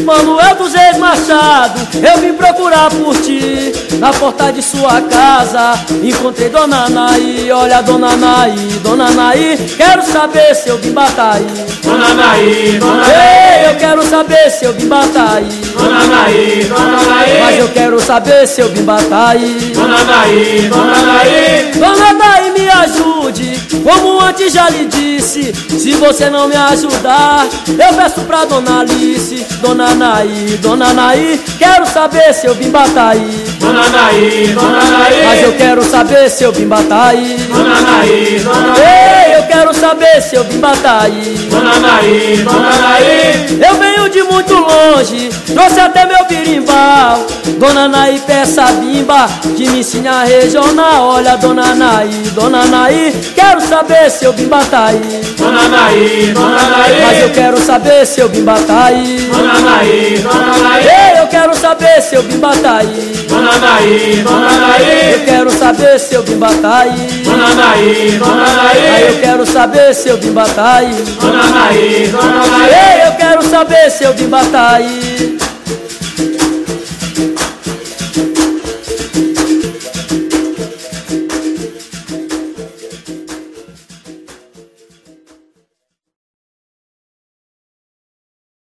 Manuel dos Reis Machado, eu vim procurar por ti. Na porta de sua casa encontrei Dona Anaí. Olha, Dona Anaí, Dona Anaí, quero saber se eu vim Bataí. Dona Anaí, Dona Ei, Anaí, eu quero saber se eu vim Bataí. Dona Anaí, Dona Anaí, Mas eu quero saber se eu vim Bataí. Dona Anaí, Dona Anaí, Dona Anaí, me ajude, como antes já lhe disse. Se você não me ajudar, eu peço pra Dona Alice. Dona Anaí, Dona Anaí, quero saber se eu vim Bataí. Dona Anaí, Dona Anaí, Mas eu quero saber se eu vim Bataí. Dona Anaí, Dona Anaí, Ei, eu quero saber se eu vim Bataí. Dona Anaí, Dona Anaí, Eu venho de muito longe, trouxe até meu birimbau. Dona Anaí, peça a bimba que me ensina a regional. Olha, Dona Anaí, Dona Anaí, quero saber se eu vim Bataí. Dona Anaí, Dona Anaí, Mas eu quero saber se eu vim Bataí. Dona Anaí, Dona Anaí, Ei, eu quero saber se eu vim Bataí. Dona Anaí, Dona Anaí, Eu quero saber se eu vim Bataí. Dona Anaí, Dona Aí Anaí, eu quero saber se eu vim Bataí. Dona Anaí, Dona Anaí, Ei, eu quero saber se eu vim Bataí.